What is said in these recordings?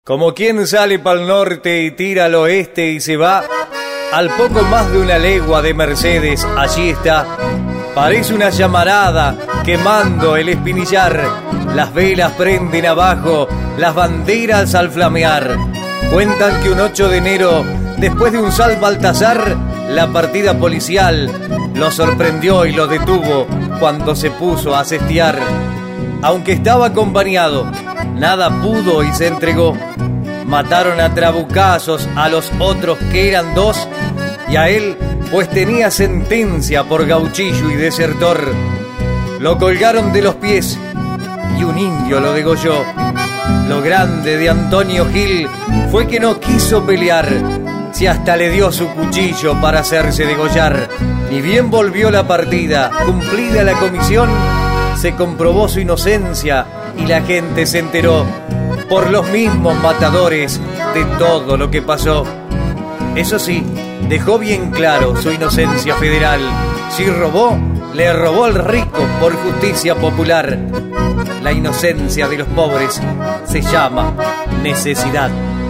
Como quien sale pa'l norte y tira al oeste y se va, al poco más de una legua de Mercedes, allí está. Parece una llamarada quemando el espinillar. Las velas prenden abajo, las banderas al flamear. Cuentan que un 8 de enero, después de un Sal Baltasar, la partida policial lo sorprendió y lo detuvo cuando se puso a cestear. Aunque estaba acompañado, nada pudo y se entregó. Mataron a trabucazos a los otros que eran dos, y a él pues tenía sentencia por gauchillo y desertor. Lo colgaron de los pies y un indio lo degolló. Lo grande de Antonio Gil fue que no quiso pelear, si hasta le dio su cuchillo para hacerse degollar. Ni bien volvió la partida, cumplida la comisión, se comprobó su inocencia y la gente se enteró por los mismos matadores de todo lo que pasó. Eso sí, dejó bien claro su inocencia federal. Si robó, le robó al rico por justicia popular. La inocencia de los pobres se llama necesidad.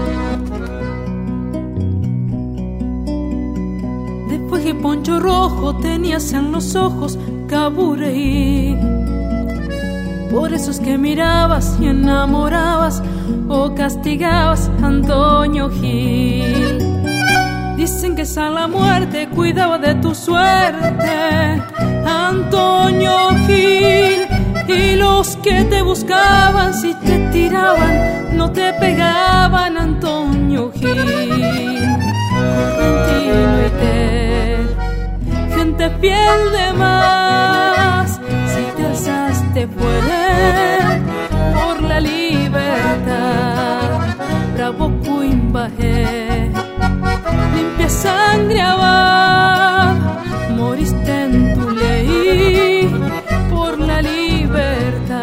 Después que Poncho Rojo tenías en los ojos Cabureí. Por eso es que mirabas y enamorabas o castigabas a Antonio Gil. Dicen que San la Muerte cuidaba de tu suerte, Antonio Gil. Y los que te buscaban, si te tiraban, no te pegaban, Antonio Gil. Correntino y te, gente fiel de más, si te alzaste fue por la libertad. Bravo Cuimbajé, limpia sangre abad, moriste en tu ley por la libertad.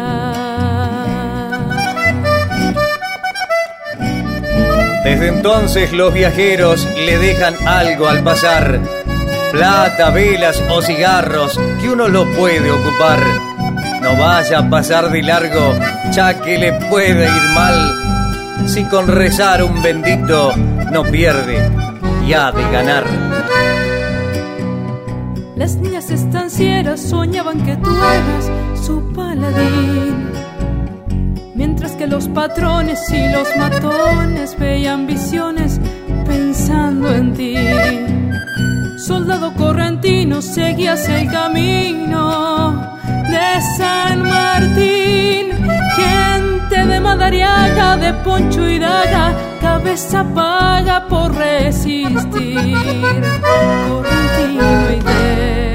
Desde entonces los viajeros le dejan algo al pasar: plata, velas o cigarros que uno lo puede ocupar. No vaya a pasar de largo, ya que le puede ir mal. Si con rezar un bendito no pierde y ha de ganar. Las niñas estancieras soñaban que tú eras su paladín, mientras que los patrones y los matones veían visiones pensando en ti. Soldado correntino, seguías el camino de San Martín. Gente de Madariaga, de Poncho y Daga, cabeza paga por resistir. Correntino y de